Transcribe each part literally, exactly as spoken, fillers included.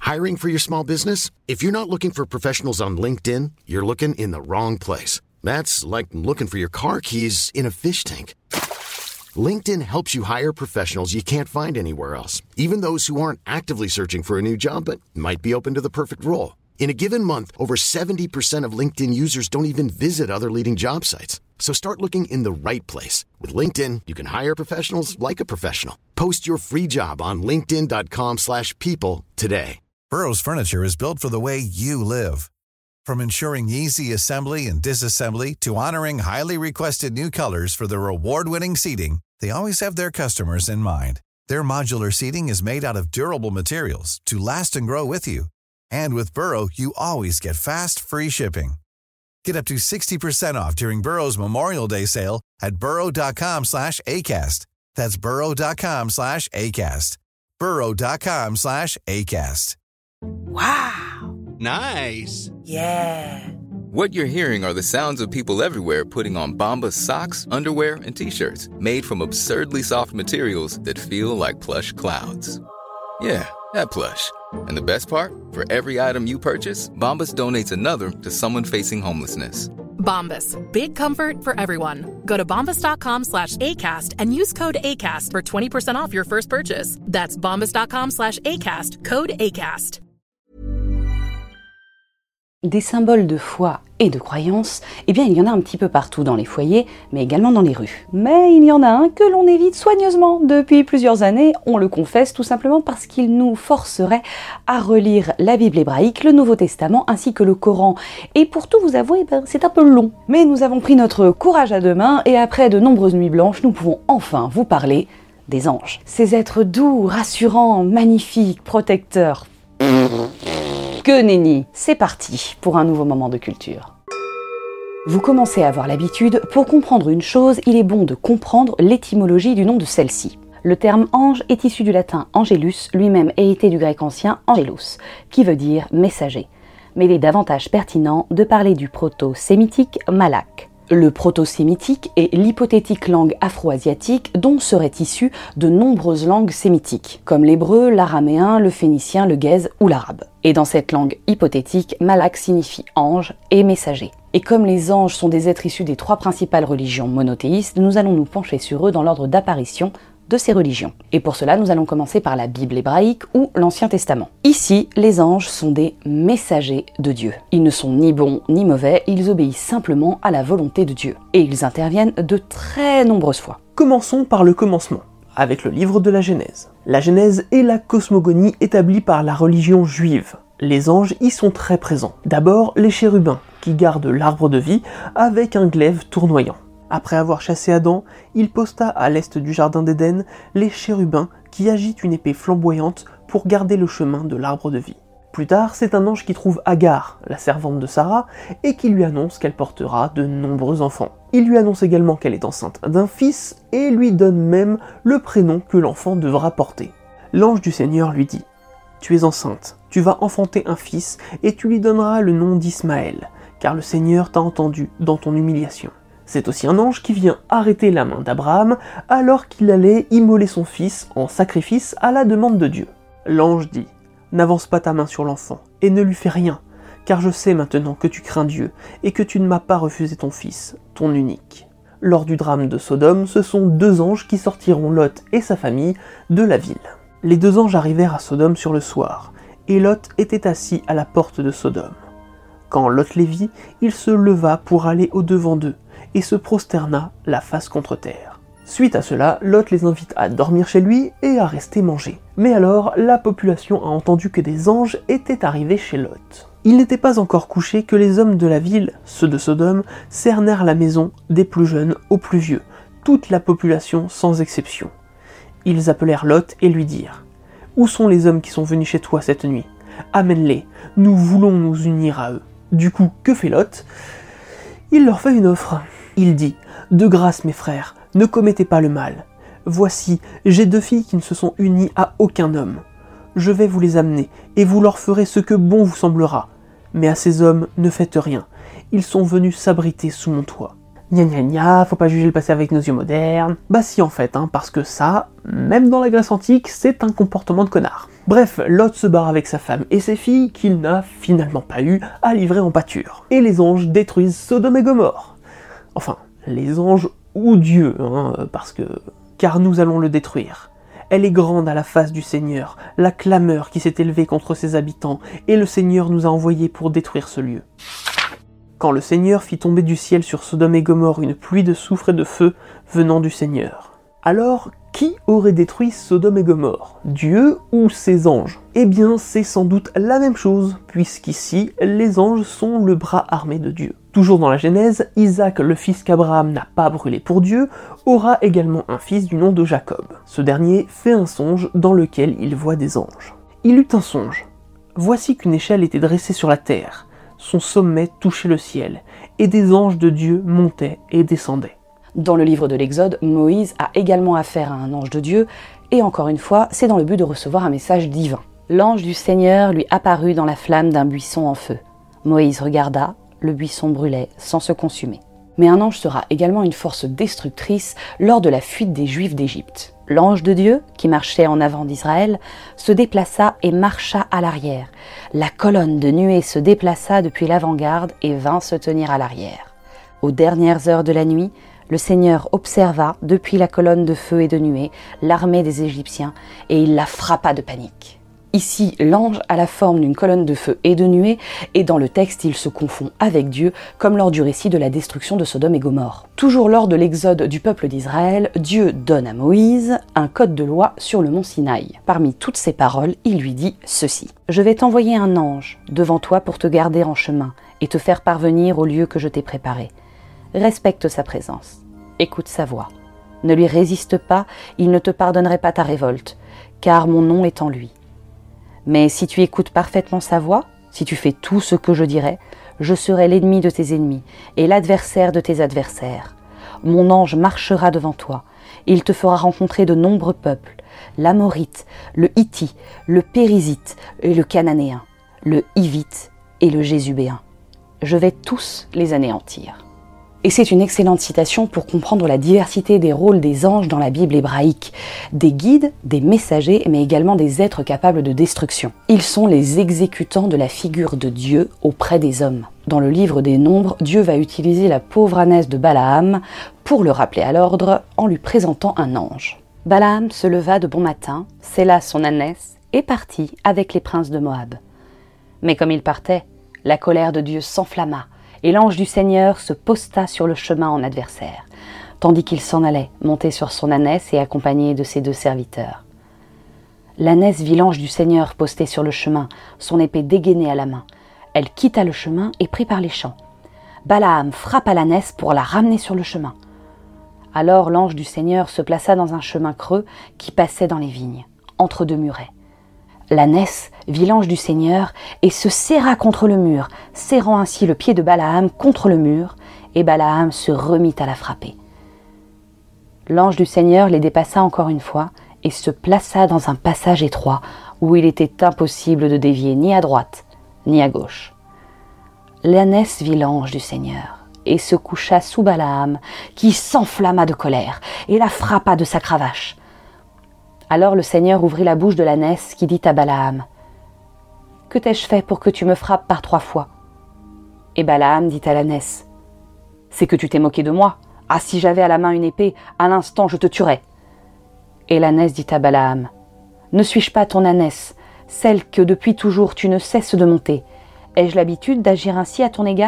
Hiring for your small business? If you're not looking for professionals on LinkedIn, you're looking in the wrong place. That's like looking for your car keys in a fish tank. LinkedIn helps you hire professionals you can't find anywhere else, even those who aren't actively searching for a new job but might be open to the perfect role. In a given month, over seventy percent of LinkedIn users don't even visit other leading job sites. So start looking in the right place. With LinkedIn, you can hire professionals like a professional. Post your free job on linkedin.com slash people today. Burrow's furniture is built for the way you live. From ensuring easy assembly and disassembly to honoring highly requested new colors for their award-winning seating, they always have their customers in mind. Their modular seating is made out of durable materials to last and grow with you. And with Burrow, you always get fast, free shipping. Get up to sixty percent off during Burrow's Memorial Day sale at burrow.com slash ACAST. That's burrow.com slash ACAST. burrow.com slash ACAST. Wow. Nice. Yeah. What you're hearing are the sounds of people everywhere putting on Bombas socks, underwear, and T-shirts made from absurdly soft materials that feel like plush clouds. Yeah, that plush. And the best part? For every item you purchase, Bombas donates another to someone facing homelessness. Bombas. Big comfort for everyone. Go to bombas.com slash ACAST and use code ACAST for twenty percent off your first purchase. That's bombas.com slash ACAST. Code ACAST. Des symboles de foi et de croyance, eh bien il y en a un petit peu partout dans les foyers, mais également dans les rues. Mais il y en a un que l'on évite soigneusement depuis plusieurs années, on le confesse tout simplement parce qu'il nous forcerait à relire la Bible hébraïque, le Nouveau Testament ainsi que le Coran. Et pour tout vous avouer, ben, c'est un peu long. Mais nous avons pris notre courage à deux mains et après de nombreuses nuits blanches, nous pouvons enfin vous parler des anges. Ces êtres doux, rassurants, magnifiques, protecteurs. Que nenni, c'est parti pour un nouveau moment de culture. Vous commencez à avoir l'habitude, pour comprendre une chose, il est bon de comprendre l'étymologie du nom de celle-ci. Le terme ange est issu du latin angelus, lui-même hérité du grec ancien angelos, qui veut dire messager. Mais il est davantage pertinent de parler du proto-sémitique malak. Le proto-sémitique est l'hypothétique langue afro-asiatique dont seraient issues de nombreuses langues sémitiques, comme l'hébreu, l'araméen, le phénicien, le guèze ou l'arabe. Et dans cette langue hypothétique, malak signifie ange et messager. Et comme les anges sont des êtres issus des trois principales religions monothéistes, nous allons nous pencher sur eux dans l'ordre d'apparition de ces religions. Et pour cela, nous allons commencer par la Bible hébraïque ou l'Ancien Testament. Ici, les anges sont des messagers de Dieu. Ils ne sont ni bons ni mauvais, ils obéissent simplement à la volonté de Dieu. Et ils interviennent de très nombreuses fois. Commençons par le commencement, avec le livre de la Genèse. La Genèse est la cosmogonie établie par la religion juive. Les anges y sont très présents. D'abord, les chérubins, qui gardent l'arbre de vie avec un glaive tournoyant. Après avoir chassé Adam, il posta à l'est du jardin d'Éden les chérubins qui agitent une épée flamboyante pour garder le chemin de l'arbre de vie. Plus tard, c'est un ange qui trouve Agar, la servante de Sarah, et qui lui annonce qu'elle portera de nombreux enfants. Il lui annonce également qu'elle est enceinte d'un fils et lui donne même le prénom que l'enfant devra porter. L'ange du Seigneur lui dit « Tu es enceinte, tu vas enfanter un fils et tu lui donneras le nom d'Ismaël, car le Seigneur t'a entendu dans ton humiliation. » C'est aussi un ange qui vient arrêter la main d'Abraham alors qu'il allait immoler son fils en sacrifice à la demande de Dieu. L'ange dit « N'avance pas ta main sur l'enfant et ne lui fais rien, car je sais maintenant que tu crains Dieu et que tu ne m'as pas refusé ton fils, ton unique. » Lors du drame de Sodome, ce sont deux anges qui sortiront Lot et sa famille de la ville. Les deux anges arrivèrent à Sodome sur le soir, et Lot était assis à la porte de Sodome. Quand Lot les vit, il se leva pour aller au-devant d'eux, et se prosterna la face contre terre. Suite à cela, Lot les invite à dormir chez lui et à rester manger. Mais alors, la population a entendu que des anges étaient arrivés chez Lot. Il n'était pas encore couché que les hommes de la ville, ceux de Sodome, cernèrent la maison des plus jeunes aux plus vieux, toute la population sans exception. Ils appelèrent Lot et lui dirent « Où sont les hommes qui sont venus chez toi cette nuit ? Amène-les, nous voulons nous unir à eux. » Du coup, que fait Lot ? Il leur fait une offre. Il dit « De grâce mes frères, ne commettez pas le mal. Voici, j'ai deux filles qui ne se sont unies à aucun homme. Je vais vous les amener, et vous leur ferez ce que bon vous semblera. Mais à ces hommes, ne faites rien. Ils sont venus s'abriter sous mon toit. » Gna gna gna, faut pas juger le passé avec nos yeux modernes. Bah si en fait, hein, parce que ça, même dans la Grèce antique, c'est un comportement de connard. Bref, Lot se barre avec sa femme et ses filles, qu'il n'a finalement pas eu à livrer en pâture. Et les anges détruisent Sodome et Gomorrhe. Enfin, les anges ou Dieu, hein, parce que... car nous allons le détruire. Elle est grande à la face du Seigneur, la clameur qui s'est élevée contre ses habitants, et le Seigneur nous a envoyés pour détruire ce lieu. Quand le Seigneur fit tomber du ciel sur Sodome et Gomorrhe une pluie de soufre et de feu venant du Seigneur. Alors, qui aurait détruit Sodome et Gomorrhe? Dieu ou ses anges? Eh bien, c'est sans doute la même chose, puisqu'ici, les anges sont le bras armé de Dieu. Toujours dans la Genèse, Isaac, le fils qu'Abraham n'a pas brûlé pour Dieu, aura également un fils du nom de Jacob. Ce dernier fait un songe dans lequel il voit des anges. Il eut un songe. Voici qu'une échelle était dressée sur la terre. Son sommet touchait le ciel, et des anges de Dieu montaient et descendaient. Dans le livre de l'Exode, Moïse a également affaire à un ange de Dieu, et encore une fois, c'est dans le but de recevoir un message divin. L'ange du Seigneur lui apparut dans la flamme d'un buisson en feu. Moïse regarda, le buisson brûlait sans se consumer. Mais un ange sera également une force destructrice lors de la fuite des Juifs d'Égypte. L'ange de Dieu, qui marchait en avant d'Israël, se déplaça et marcha à l'arrière. La colonne de nuée se déplaça depuis l'avant-garde et vint se tenir à l'arrière. Aux dernières heures de la nuit, le Seigneur observa, depuis la colonne de feu et de nuée, l'armée des Égyptiens, et il la frappa de panique. Ici, l'ange a la forme d'une colonne de feu et de nuée, et dans le texte, il se confond avec Dieu, comme lors du récit de la destruction de Sodome et Gomorrhe. Toujours lors de l'exode du peuple d'Israël, Dieu donne à Moïse un code de loi sur le mont Sinaï. Parmi toutes ces paroles, il lui dit ceci. « Je vais t'envoyer un ange devant toi pour te garder en chemin, et te faire parvenir au lieu que je t'ai préparé. Respecte sa présence, écoute sa voix. Ne lui résiste pas, il ne te pardonnerait pas ta révolte, car mon nom est en lui. Mais si tu écoutes parfaitement sa voix, si tu fais tout ce que je dirai, je serai l'ennemi de tes ennemis et l'adversaire de tes adversaires. Mon ange marchera devant toi. Il te fera rencontrer de nombreux peuples, l'Amorite, le Hitti, le Périzite et le Cananéen, le Hivite et le Jésubéen. Je vais tous les anéantir. » Et c'est une excellente citation pour comprendre la diversité des rôles des anges dans la Bible hébraïque. Des guides, des messagers, mais également des êtres capables de destruction. Ils sont les exécutants de la figure de Dieu auprès des hommes. Dans le livre des Nombres, Dieu va utiliser la pauvre ânesse de Balaam pour le rappeler à l'ordre en lui présentant un ange. Balaam se leva de bon matin, sella son ânesse et partit avec les princes de Moab. Mais comme il partait, la colère de Dieu s'enflamma, et l'ange du Seigneur se posta sur le chemin en adversaire, tandis qu'il s'en allait, monté sur son ânesse et accompagné de ses deux serviteurs. L'ânesse vit l'ange du Seigneur posté sur le chemin, son épée dégainée à la main. Elle quitta le chemin et prit par les champs. Balaam frappa l'ânesse pour la ramener sur le chemin. Alors l'ange du Seigneur se plaça dans un chemin creux qui passait dans les vignes, entre deux murets. L'ânesse vit l'ange du Seigneur et se serra contre le mur, serrant ainsi le pied de Balaam contre le mur, et Balaam se remit à la frapper. L'ange du Seigneur les dépassa encore une fois et se plaça dans un passage étroit où il était impossible de dévier ni à droite ni à gauche. L'ânesse vit l'ange du Seigneur et se coucha sous Balaam, qui s'enflamma de colère et la frappa de sa cravache. Alors le Seigneur ouvrit la bouche de l'ânesse qui dit à Balaam « Que t'ai-je fait pour que tu me frappes par trois fois ?» Et Balaam dit à l'ânesse « C'est que tu t'es moqué de moi. Ah, si j'avais à la main une épée, à l'instant je te tuerais. » Et l'ânesse dit à Balaam « Ne suis-je pas ton ânesse, celle que depuis toujours tu ne cesses de monter? Ai-je l'habitude d'agir ainsi à ton égard ?»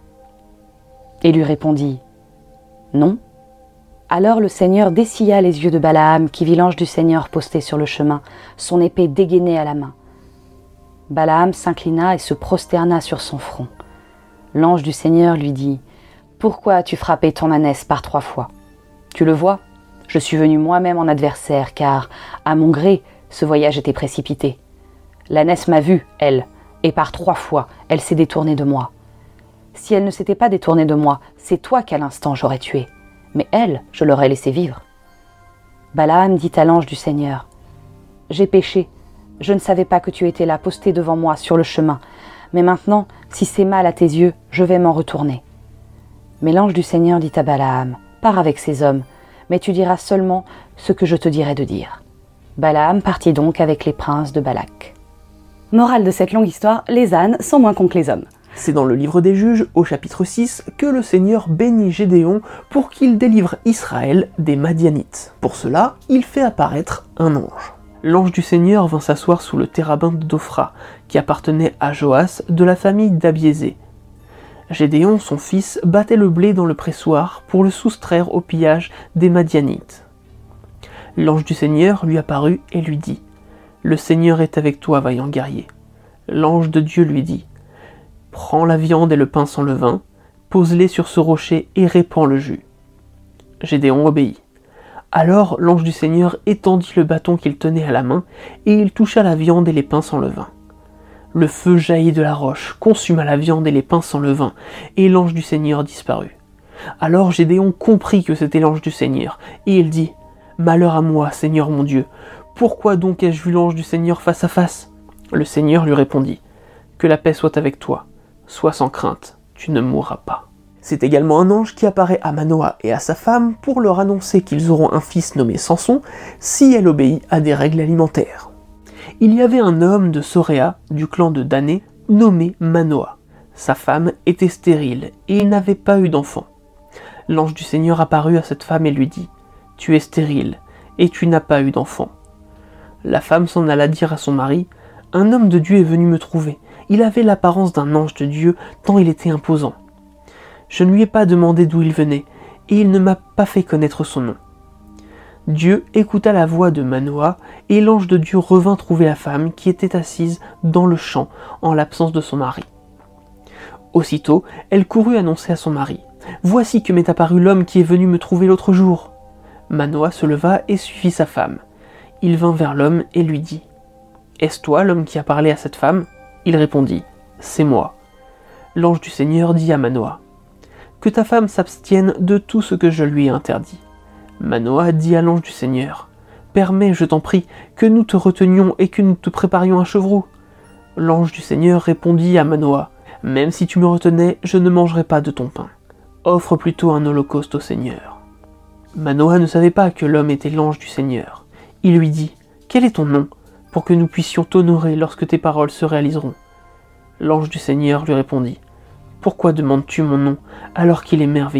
Et lui répondit « Non. » Alors le Seigneur dessilla les yeux de Balaam, qui vit l'ange du Seigneur posté sur le chemin, son épée dégainée à la main. Balaam s'inclina et se prosterna sur son front. L'ange du Seigneur lui dit « Pourquoi as-tu frappé ton ânesse par trois fois? Tu le vois, je suis venu moi-même en adversaire, car, à mon gré, ce voyage était précipité. L'ânesse m'a vu, elle, et par trois fois, elle s'est détournée de moi. Si elle ne s'était pas détournée de moi, c'est toi qu'à l'instant j'aurais tué. Mais elle, je l'aurais laissée vivre. » Balaam dit à l'ange du Seigneur « J'ai péché, je ne savais pas que tu étais là posté devant moi sur le chemin, mais maintenant, si c'est mal à tes yeux, je vais m'en retourner. » Mais l'ange du Seigneur dit à Balaam, « Pars avec ces hommes, mais tu diras seulement ce que je te dirai de dire. » Balaam partit donc avec les princes de Balak. Morale de cette longue histoire, les ânes sont moins cons que les hommes. C'est dans le livre des Juges, au chapitre six, que le Seigneur bénit Gédéon pour qu'il délivre Israël des Madianites. Pour cela, il fait apparaître un ange. L'ange du Seigneur vint s'asseoir sous le térabinthe d'Ophra, qui appartenait à Joas de la famille d'Abiézé. Gédéon, son fils, battait le blé dans le pressoir pour le soustraire au pillage des Madianites. L'ange du Seigneur lui apparut et lui dit « Le Seigneur est avec toi, vaillant guerrier. » L'ange de Dieu lui dit « Prends la viande et le pain sans levain, pose-les sur ce rocher et répands le jus. » Gédéon obéit. Alors l'ange du Seigneur étendit le bâton qu'il tenait à la main, et il toucha la viande et les pains sans levain. Le feu jaillit de la roche, consuma la viande et les pains sans levain, et l'ange du Seigneur disparut. Alors Gédéon comprit que c'était l'ange du Seigneur, et il dit « Malheur à moi, Seigneur mon Dieu, pourquoi donc ai-je vu l'ange du Seigneur face à face ?» Le Seigneur lui répondit « Que la paix soit avec toi, sois sans crainte, tu ne mourras pas. » C'est également un ange qui apparaît à Manoah et à sa femme pour leur annoncer qu'ils auront un fils nommé Samson si elle obéit à des règles alimentaires. Il y avait un homme de Soréa, du clan de Dané, nommé Manoah. Sa femme était stérile et il n'avait pas eu d'enfant. L'ange du Seigneur apparut à cette femme et lui dit « Tu es stérile et tu n'as pas eu d'enfant. » La femme s'en alla dire à son mari « Un homme de Dieu est venu me trouver. Il avait l'apparence d'un ange de Dieu tant il était imposant. Je ne lui ai pas demandé d'où il venait, et il ne m'a pas fait connaître son nom. » Dieu écouta la voix de Manoah, et l'ange de Dieu revint trouver la femme qui était assise dans le champ en l'absence de son mari. Aussitôt, elle courut annoncer à son mari « Voici que m'est apparu l'homme qui est venu me trouver l'autre jour. » Manoah se leva et suivit sa femme. Il vint vers l'homme et lui dit « Est-ce toi l'homme qui a parlé à cette femme ?» Il répondit « C'est moi. » L'ange du Seigneur dit à Manoah « Que ta femme s'abstienne de tout ce que je lui ai interdit. » Manoah dit à l'ange du Seigneur « Permets, je t'en prie, que nous te retenions et que nous te préparions un chevreau. » L'ange du Seigneur répondit à Manoah « Même si tu me retenais, je ne mangerai pas de ton pain. Offre plutôt un holocauste au Seigneur. » Manoah ne savait pas que l'homme était l'ange du Seigneur. Il lui dit « Quel est ton nom, pour que nous puissions t'honorer lorsque tes paroles se réaliseront ?» L'ange du Seigneur lui répondit « Pourquoi demandes-tu mon nom alors qu'il est merveilleux ?»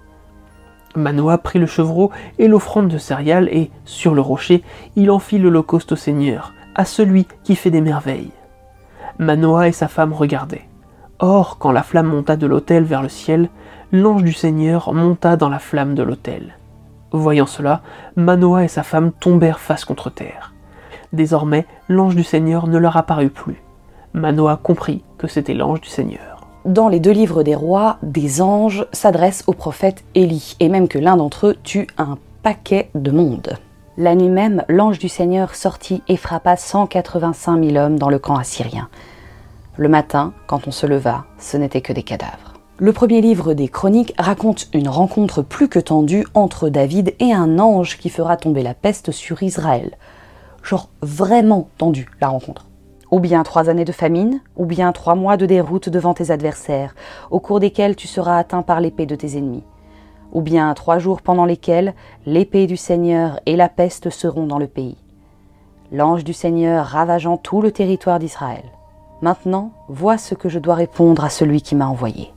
Manoah prit le chevreau et l'offrande de céréales et, sur le rocher, il en fit l'holocauste au Seigneur, à celui qui fait des merveilles. Manoah et sa femme regardaient. Or, quand la flamme monta de l'autel vers le ciel, l'ange du Seigneur monta dans la flamme de l'autel. Voyant cela, Manoah et sa femme tombèrent face contre terre. Désormais, l'ange du Seigneur ne leur apparut plus. Manoah comprit que c'était l'ange du Seigneur. Dans les deux livres des rois, des anges s'adressent au prophète Élie, et même que l'un d'entre eux tue un paquet de monde. La nuit même, l'ange du Seigneur sortit et frappa cent quatre-vingt-cinq mille hommes dans le camp assyrien. Le matin, quand on se leva, ce n'était que des cadavres. Le premier livre des Chroniques raconte une rencontre plus que tendue entre David et un ange qui fera tomber la peste sur Israël. Genre vraiment tendue, la rencontre. Ou bien trois années de famine, ou bien trois mois de déroute devant tes adversaires, au cours desquels tu seras atteint par l'épée de tes ennemis. Ou bien trois jours pendant lesquels l'épée du Seigneur et la peste seront dans le pays. L'ange du Seigneur ravageant tout le territoire d'Israël. Maintenant, vois ce que je dois répondre à celui qui m'a envoyé.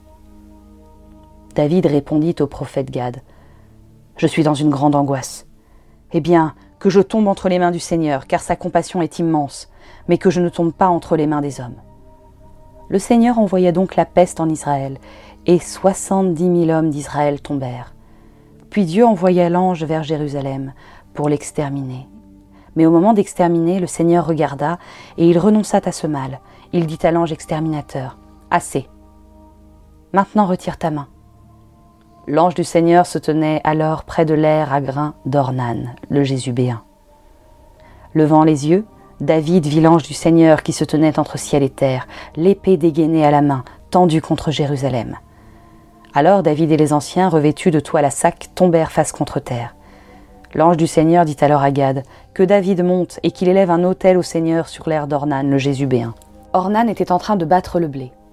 David répondit au prophète Gad. Je suis dans une grande angoisse. Eh bien, que je tombe entre les mains du Seigneur, car sa compassion est immense, mais que je ne tombe pas entre les mains des hommes. Le Seigneur envoya donc la peste en Israël, et soixante-dix mille hommes d'Israël tombèrent. Puis Dieu envoya l'ange vers Jérusalem pour l'exterminer. Mais au moment d'exterminer, le Seigneur regarda, et il renonça à ce mal. Il dit à l'ange exterminateur, « Assez. Maintenant retire ta main. » L'ange du Seigneur se tenait alors près de l'aire à grains d'Ornan, le Jésubéen. Levant les yeux, David vit l'ange du Seigneur qui se tenait entre ciel et terre, l'épée dégainée à la main, tendue contre Jérusalem. Alors David et les anciens, revêtus de toile à sac, tombèrent face contre terre. L'ange du Seigneur dit alors à Gad que David monte et qu'il élève un autel au Seigneur sur l'aire d'Ornan, le Jésubéen. Ornan était en train de battre le blé.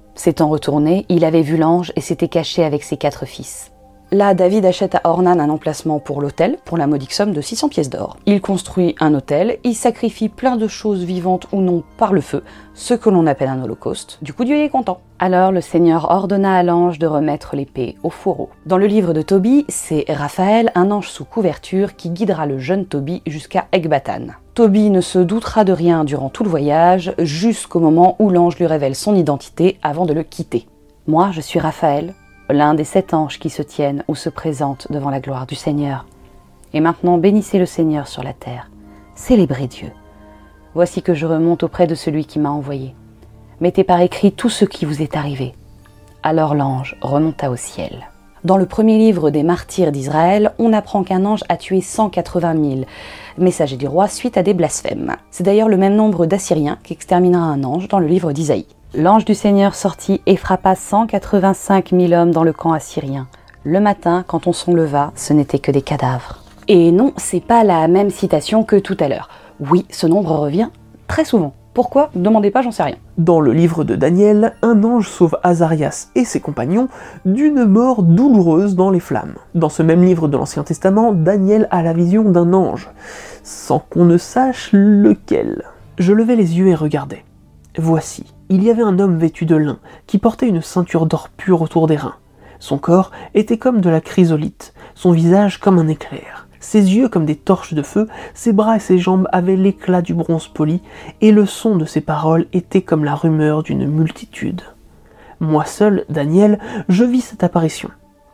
S'étant retourné, il avait vu l'ange et s'était caché avec ses quatre fils. Là, David achète à Ornan un emplacement pour l'hôtel, pour la modique somme de six cents pièces d'or. Il construit un hôtel, il sacrifie plein de choses vivantes ou non par le feu, ce que l'on appelle un holocauste. Du coup, Dieu est content. Alors, le Seigneur ordonna à l'ange de remettre l'épée au fourreau. Dans le livre de Tobie, c'est Raphaël, un ange sous couverture, qui guidera le jeune Tobie jusqu'à Ecbatane. Tobie ne se doutera de rien durant tout le voyage, jusqu'au moment où l'ange lui révèle son identité avant de le quitter. Moi, je suis Raphaël, l'un des sept anges qui se tiennent ou se présentent devant la gloire du Seigneur. Et maintenant, bénissez le Seigneur sur la terre. Célébrez Dieu. Voici que je remonte auprès de celui qui m'a envoyé. Mettez par écrit tout ce qui vous est arrivé. Alors l'ange remonta au ciel. Dans le premier livre des martyrs d'Israël, on apprend qu'un ange a tué cent quatre-vingt mille messagers du roi suite à des blasphèmes. C'est d'ailleurs le même nombre d'Assyriens qu'exterminera un ange dans le livre d'Isaïe. L'ange du Seigneur sortit et frappa cent quatre-vingt-cinq mille hommes dans le camp assyrien. Le matin, quand on s'en leva, ce n'étaient que des cadavres. Et non, c'est pas la même citation que tout à l'heure. Oui, ce nombre revient très souvent. Pourquoi ? Ne demandez pas, j'en sais rien. Dans le livre de Daniel, un ange sauve Azarias et ses compagnons d'une mort douloureuse dans les flammes. Dans ce même livre de l'Ancien Testament, Daniel a la vision d'un ange, sans qu'on ne sache lequel. Je levai les yeux et regardai. Voici, il y avait un homme vêtu de lin, qui portait une ceinture d'or pur autour des reins. Son corps était comme de la chrysolite, son visage comme un éclair. Ses yeux comme des torches de feu, ses bras et ses jambes avaient l'éclat du bronze poli, et le son de ses paroles était comme la rumeur d'une multitude. Moi seul, Daniel, je vis cette apparition.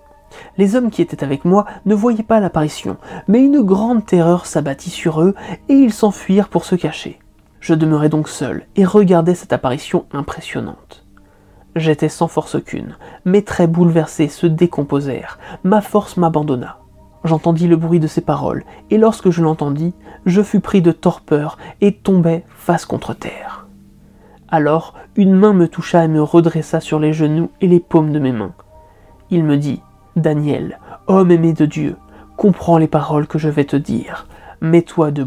Les hommes qui étaient avec moi ne voyaient pas l'apparition, mais une grande terreur s'abattit sur eux, et ils s'enfuirent pour se cacher. Je demeurai donc seul, et regardais cette apparition impressionnante. J'étais sans force aucune, mes traits bouleversés se décomposèrent, ma force m'abandonna. J'entendis le bruit de ses paroles, et lorsque je l'entendis, je fus pris de torpeur et tombai face contre terre. Alors, une main me toucha et me redressa sur les genoux et les paumes de mes mains. Il me dit, « Daniel, homme aimé de Dieu, comprends les paroles que je vais te dire. Mets-toi debout. »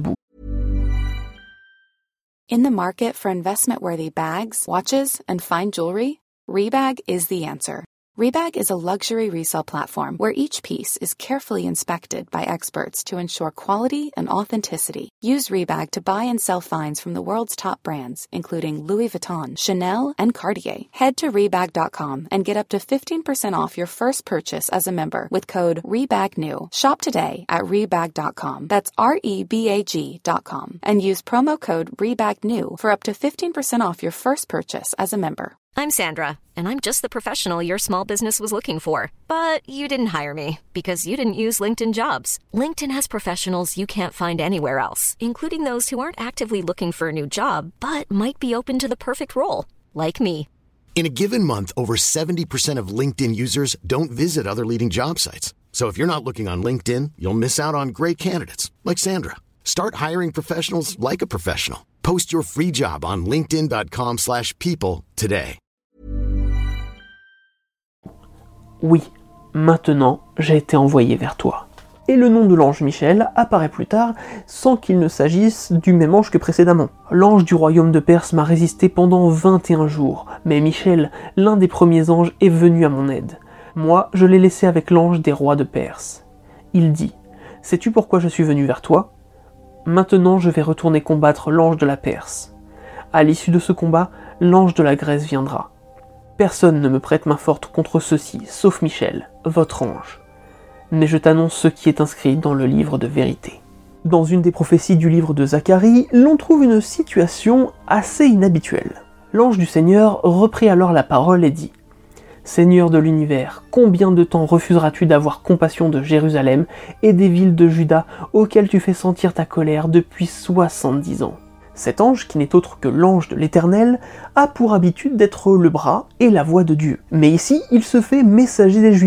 In the market for investment-worthy bags, watches, and fine jewelry, Rebag is the answer. Rebag is a luxury resale platform where each piece is carefully inspected by experts to ensure quality and authenticity. Use Rebag to buy and sell finds from the world's top brands, including Louis Vuitton, Chanel, and Cartier. Head to Rebag dot com and get up to fifteen percent off your first purchase as a member with code REBAGNEW. Shop today at Rebag dot com. That's R E B A G dot com. And use promo code REBAGNEW for up to fifteen percent off your first purchase as a member. I'm Sandra, and I'm just the professional your small business was looking for. But you didn't hire me, because you didn't use LinkedIn Jobs. LinkedIn has professionals you can't find anywhere else, including those who aren't actively looking for a new job, but might be open to the perfect role, like me. In a given month, over seventy percent of LinkedIn users don't visit other leading job sites. So if you're not looking on LinkedIn, you'll miss out on great candidates, like Sandra. Start hiring professionals like a professional. Post your free job on linkedin dot com slash people today. Oui, maintenant j'ai été envoyé vers toi. Et le nom de l'ange Michel apparaît plus tard sans qu'il ne s'agisse du même ange que précédemment. L'ange du royaume de Perse m'a résisté pendant vingt et un jours, mais Michel, l'un des premiers anges, est venu à mon aide. Moi, je l'ai laissé avec l'ange des rois de Perse. Il dit, « Sais-tu pourquoi je suis venu vers toi ? Maintenant je vais retourner combattre l'ange de la Perse. À l'issue de ce combat, l'ange de la Grèce viendra. Personne ne me prête main forte contre ceux-ci, sauf Michel, votre ange. Mais je t'annonce ce qui est inscrit dans le livre de vérité. » Dans une des prophéties du livre de Zacharie, l'on trouve une situation assez inhabituelle. L'ange du Seigneur reprit alors la parole et dit « Seigneur de l'univers, combien de temps refuseras-tu d'avoir compassion de Jérusalem et des villes de Juda auxquelles tu fais sentir ta colère depuis soixante-dix ans ?» Cet ange, qui n'est autre que l'ange de l'Éternel, a pour habitude d'être le bras et la voix de Dieu. Mais ici, il se fait messager des Juifs,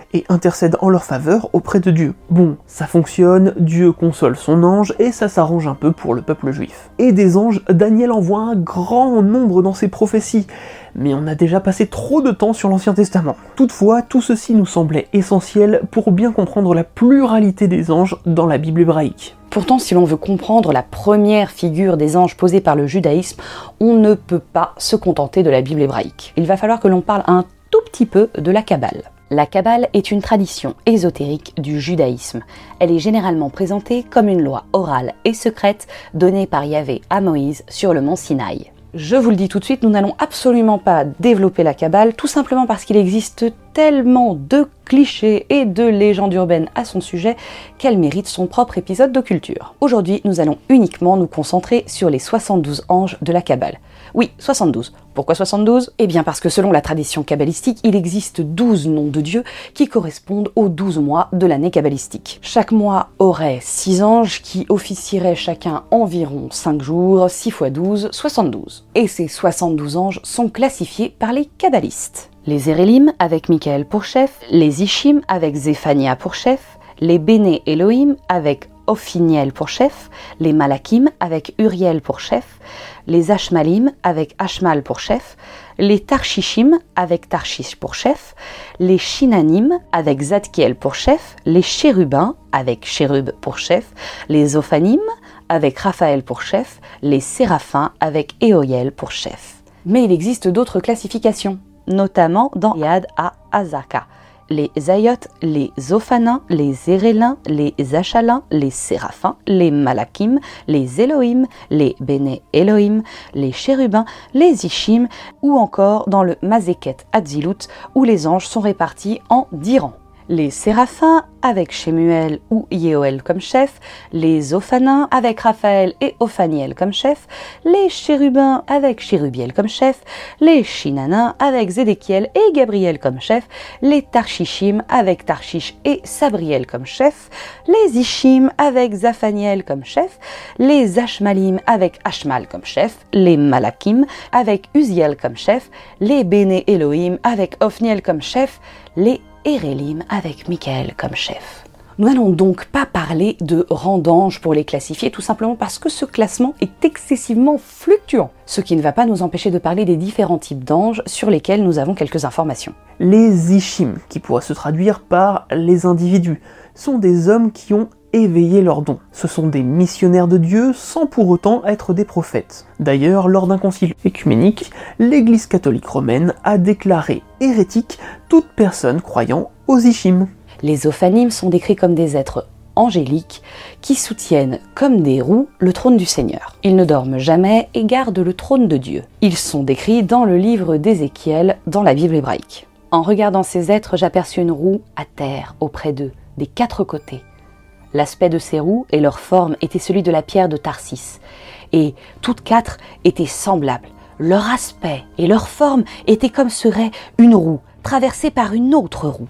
et intercèdent en leur faveur auprès de Dieu. Bon, ça fonctionne, Dieu console son ange et ça s'arrange un peu pour le peuple juif. Et des anges, Daniel en voit un grand nombre dans ses prophéties, mais on a déjà passé trop de temps sur l'Ancien Testament. Toutefois, tout ceci nous semblait essentiel pour bien comprendre la pluralité des anges dans la Bible hébraïque. Pourtant, si l'on veut comprendre la première figure des anges posée par le judaïsme, on ne peut pas se contenter de la Bible hébraïque. Il va falloir que l'on parle un tout petit peu de la Kabbale. La Kabbale est une tradition ésotérique du judaïsme. Elle est généralement présentée comme une loi orale et secrète donnée par Yahvé à Moïse sur le mont Sinaï. Je vous le dis tout de suite, nous n'allons absolument pas développer la Kabbale, tout simplement parce qu'il existe tellement de clichés et de légendes urbaines à son sujet qu'elle mérite son propre épisode de culture. Aujourd'hui, nous allons uniquement nous concentrer sur les soixante-douze anges de la Kabbale. Oui, soixante-douze. Pourquoi soixante-douze ? Eh bien parce que selon la tradition kabbalistique, il existe douze noms de Dieu qui correspondent aux douze mois de l'année kabbalistique. Chaque mois aurait six anges qui officieraient chacun environ cinq jours, six fois douze, soixante-douze. Et ces soixante-douze anges sont classifiés par les kabbalistes. Les Érélim avec Michael pour chef, les Ishim avec Zéphania pour chef, les Béné Elohim avec Ophiniel pour chef, les Malakim avec Uriel pour chef, les Ashmalim avec Ashmal pour chef, les Tarshishim avec Tarshish pour chef, les Shinanim avec Zadkiel pour chef, les Chérubins avec Chérub pour chef, les Ophanim avec Raphaël pour chef, les Séraphins avec Éoyel pour chef. Mais il existe d'autres classifications, notamment dans Yad à Azaka. Les Zayot, les Zophanins, les Érélins, les Achalins, les Séraphins, les Malakim, les Elohim, les Béné Elohim, les Chérubins, les Ishim, ou encore dans le Mazeket Hatzilut, où les anges sont répartis en dix rangs. Les Séraphins avec Shemuel ou Yehoël comme chef, les Ophanins avec Raphaël et Ophaniel comme chef, les Chérubins avec Chérubiel comme chef, les Shinanins avec Zédéchiel et Gabriel comme chef, les Tarshishim avec Tarshish et Sabriel comme chef, les Ishim avec Zaphaniel comme chef, les Ashmalim avec Ashmal comme chef, les Malakim avec Uziel comme chef, les Béné Elohim avec Ophniel comme chef, les Érélim avec Michael comme chef. Nous n'allons donc pas parler de rang d'anges pour les classifier, tout simplement parce que ce classement est excessivement fluctuant, ce qui ne va pas nous empêcher de parler des différents types d'anges sur lesquels nous avons quelques informations. Les Ishim, qui pourraient se traduire par les individus, sont des hommes qui ont éveillé leurs dons. Ce sont des missionnaires de Dieu sans pour autant être des prophètes. D'ailleurs, lors d'un concile œcuménique, l'Église catholique romaine a déclaré hérétique toute personne croyant aux Ishim. Les Ophanim sont décrits comme des êtres angéliques qui soutiennent comme des roues le trône du Seigneur. Ils ne dorment jamais et gardent le trône de Dieu. Ils sont décrits dans le livre d'Ézéchiel dans la Bible hébraïque. En regardant ces êtres, j'aperçus une roue à terre auprès d'eux, des quatre côtés. L'aspect de ces roues et leur forme était celui de la pierre de Tarsis, et toutes quatre étaient semblables. Leur aspect et leur forme étaient comme serait une roue traversée par une autre roue.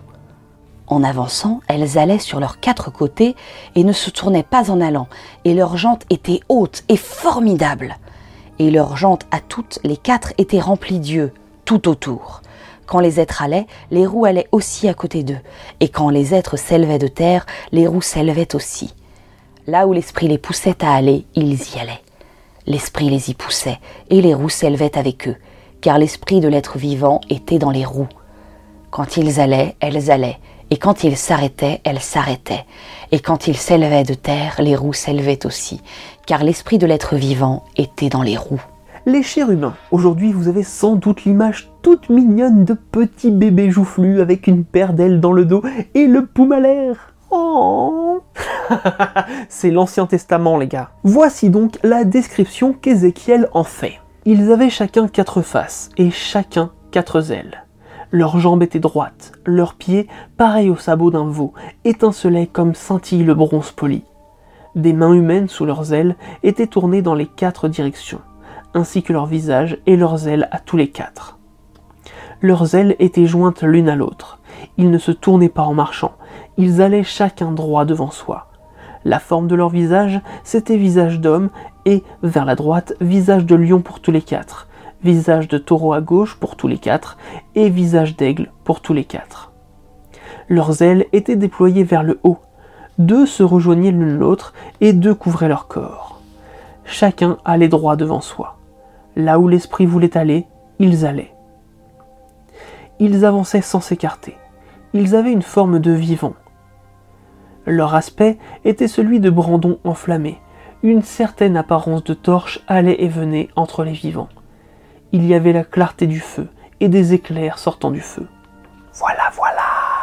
En avançant, elles allaient sur leurs quatre côtés et ne se tournaient pas en allant, et leurs jantes étaient hautes et formidables. Et leurs jantes à toutes les quatre étaient remplies d'yeux, tout autour. Quand les êtres allaient, les roues allaient aussi à côté d'eux, et quand les êtres s'élevaient de terre, les roues s'élevaient aussi. Là où l'esprit les poussait à aller, ils y allaient. L'esprit les y poussait, et les roues s'élevaient avec eux, car l'esprit de l'être vivant était dans les roues. Quand ils allaient, elles allaient, et quand ils s'arrêtaient, elles s'arrêtaient, et quand ils s'élevaient de terre, les roues s'élevaient aussi, car l'esprit de l'être vivant était dans les roues. Les chérubins. Aujourd'hui, vous avez sans doute l'image toute mignonne de petits bébés joufflus avec une paire d'ailes dans le dos et le poum à l'air. Oh. C'est l'Ancien Testament, les gars. Voici donc la description qu'Ézéchiel en fait. Ils avaient chacun quatre faces et chacun quatre ailes. Leurs jambes étaient droites, leurs pieds, pareils aux sabots d'un veau, étincelaient comme scintille le bronze poli. Des mains humaines sous leurs ailes étaient tournées dans les quatre directions, ainsi que leurs visages et leurs ailes à tous les quatre. Leurs ailes étaient jointes l'une à l'autre. Ils ne se tournaient pas en marchant, ils allaient chacun droit devant soi. La forme de leur visage, c'était visage d'homme, et, vers la droite, visage de lion pour tous les quatre, visage de taureau à gauche pour tous les quatre, et visage d'aigle pour tous les quatre. Leurs ailes étaient déployées vers le haut. Deux se rejoignaient l'une l'autre et deux couvraient leur corps. Chacun allait droit devant soi. Là où l'esprit voulait aller, ils allaient. Ils avançaient sans s'écarter. Ils avaient une forme de vivant. Leur aspect était celui de brandons enflammés. Une certaine apparence de torche allait et venait entre les vivants. Il y avait la clarté du feu et des éclairs sortant du feu. Voilà, voilà.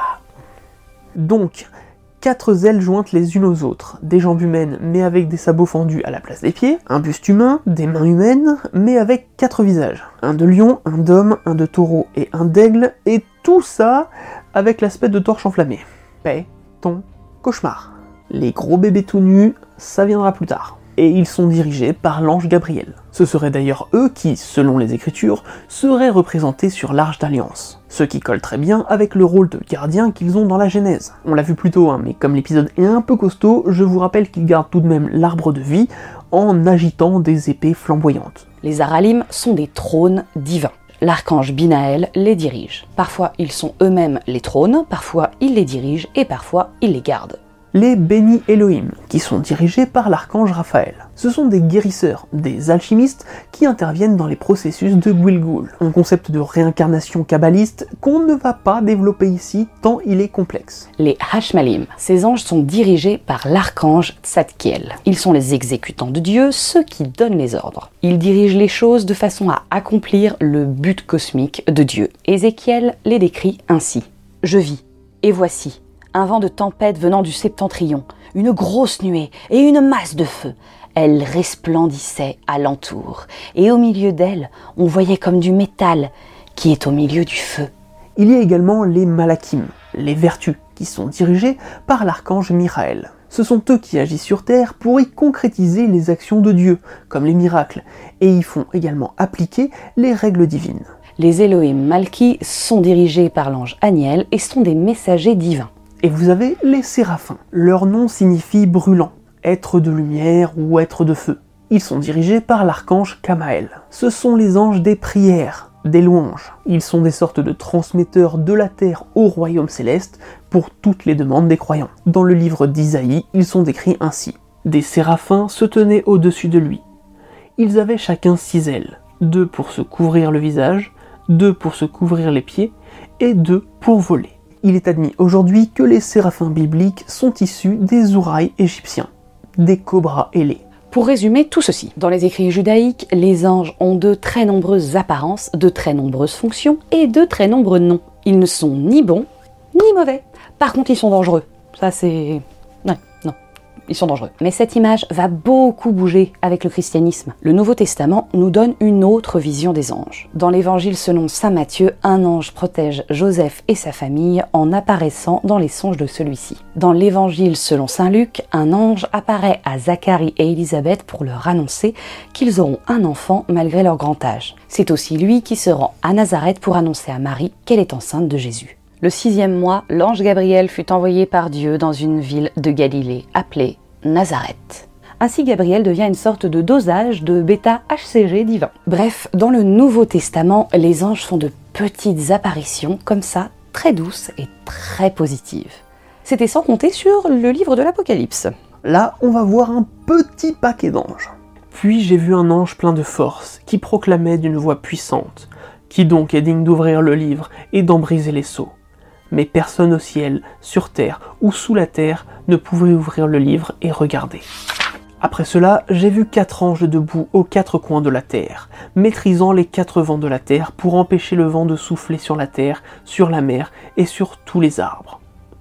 Donc, quatre ailes jointes les unes aux autres, des jambes humaines mais avec des sabots fendus à la place des pieds, un buste humain, des mains humaines mais avec quatre visages, un de lion, un d'homme, un de taureau et un d'aigle, et tout ça avec l'aspect de torche enflammée. Paix, ton, cauchemar. Les gros bébés tout nus, ça viendra plus tard. Et ils sont dirigés par l'ange Gabriel. Ce seraient d'ailleurs eux qui, selon les Écritures, seraient représentés sur l'Arche d'Alliance. Ce qui colle très bien avec le rôle de gardien qu'ils ont dans la Genèse. On l'a vu plus tôt, hein, mais comme l'épisode est un peu costaud, je vous rappelle qu'ils gardent tout de même l'arbre de vie en agitant des épées flamboyantes. Les Aralim sont des trônes divins. L'archange Binaël les dirige. Parfois ils sont eux-mêmes les trônes, parfois ils les dirigent et parfois ils les gardent. Les Béni Elohim, qui sont dirigés par l'archange Raphaël. Ce sont des guérisseurs, des alchimistes qui interviennent dans les processus de Gwilgul, un concept de réincarnation kabbaliste qu'on ne va pas développer ici tant il est complexe. Les Hashmalim, ces anges sont dirigés par l'archange Tzadkiel. Ils sont les exécutants de Dieu, ceux qui donnent les ordres. Ils dirigent les choses de façon à accomplir le but cosmique de Dieu. Ézéchiel les décrit ainsi. « Je vis, et voici, un vent de tempête venant du septentrion, une grosse nuée et une masse de feu. Elle resplendissait alentour, et au milieu d'elle, on voyait comme du métal qui est au milieu du feu. » Il y a également les Malakim, les vertus, qui sont dirigés par l'archange Michaël. Ce sont eux qui agissent sur Terre pour y concrétiser les actions de Dieu, comme les miracles, et y font également appliquer les règles divines. Les Elohim Malki sont dirigés par l'ange Aniel et sont des messagers divins. Et vous avez les séraphins. Leur nom signifie brûlant, être de lumière ou être de feu. Ils sont dirigés par l'archange Kamaël. Ce sont les anges des prières, des louanges. Ils sont des sortes de transmetteurs de la terre au royaume céleste pour toutes les demandes des croyants. Dans le livre d'Isaïe, ils sont décrits ainsi. Des séraphins se tenaient au-dessus de lui. Ils avaient chacun six ailes, deux pour se couvrir le visage, deux pour se couvrir les pieds et deux pour voler. Il est admis aujourd'hui que les séraphins bibliques sont issus des ourailles égyptiens, des cobras ailés. Pour résumer tout ceci, dans les écrits judaïques, les anges ont de très nombreuses apparences, de très nombreuses fonctions et de très nombreux noms. Ils ne sont ni bons, ni mauvais. Par contre, ils sont dangereux. Ça, c'est... Non, non. Ils sont dangereux. Mais cette image va beaucoup bouger avec le christianisme. Le Nouveau Testament nous donne une autre vision des anges. Dans l'évangile selon saint Matthieu, un ange protège Joseph et sa famille en apparaissant dans les songes de celui-ci. Dans l'évangile selon saint Luc, un ange apparaît à Zacharie et Élisabeth pour leur annoncer qu'ils auront un enfant malgré leur grand âge. C'est aussi lui qui se rend à Nazareth pour annoncer à Marie qu'elle est enceinte de Jésus. Le sixième mois, l'ange Gabriel fut envoyé par Dieu dans une ville de Galilée appelée Nazareth. Ainsi, Gabriel devient une sorte de dosage de bêta-H C G divin. Bref, dans le Nouveau Testament, les anges font de petites apparitions comme ça, très douces et très positives. C'était sans compter sur le livre de l'Apocalypse. Là, on va voir un petit paquet d'anges. Puis j'ai vu un ange plein de force, qui proclamait d'une voix puissante, « Qui donc est digne d'ouvrir le livre et d'en briser les sceaux ?» Mais personne au ciel, sur terre ou sous la terre ne pouvait ouvrir le livre et regarder. Après cela, j'ai vu quatre anges debout aux quatre coins de la terre, maîtrisant les quatre vents de la terre pour empêcher le vent de souffler sur la terre, sur la mer et sur tous les arbres.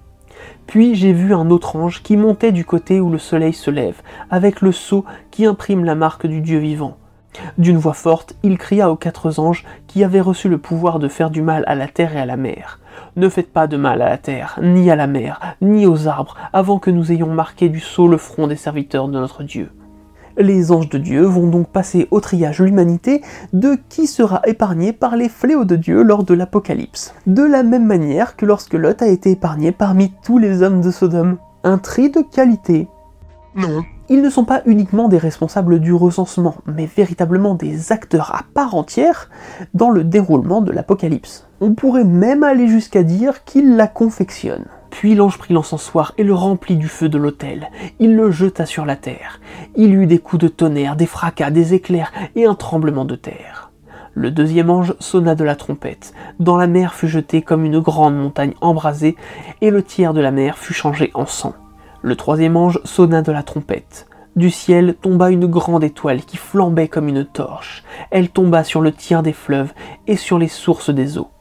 Puis j'ai vu un autre ange qui montait du côté où le soleil se lève, avec le sceau qui imprime la marque du Dieu vivant. D'une voix forte, il cria aux quatre anges qui avaient reçu le pouvoir de faire du mal à la terre et à la mer. « Ne faites pas de mal à la terre, ni à la mer, ni aux arbres, avant que nous ayons marqué du sceau le front des serviteurs de notre Dieu. » Les anges de Dieu vont donc passer au triage l'humanité de qui sera épargné par les fléaux de Dieu lors de l'Apocalypse. De la même manière que lorsque Lot a été épargné parmi tous les hommes de Sodome. Un tri de qualité. Non, Ils ne sont pas uniquement des responsables du recensement, mais véritablement des acteurs à part entière dans le déroulement de l'Apocalypse. On pourrait même aller jusqu'à dire qu'ils la confectionnent. Puis l'ange prit l'encensoir et le remplit du feu de l'autel. Il le jeta sur la terre. Il eut des coups de tonnerre, des fracas, des éclairs et un tremblement de terre. Le deuxième ange sonna de la trompette. Dans la mer fut jeté comme une grande montagne embrasée, et le tiers de la mer fut changé en sang. Le troisième ange sonna de la trompette. Du ciel tomba une grande étoile qui flambait comme une torche. Elle tomba sur le tiers des fleuves et sur les sources des eaux.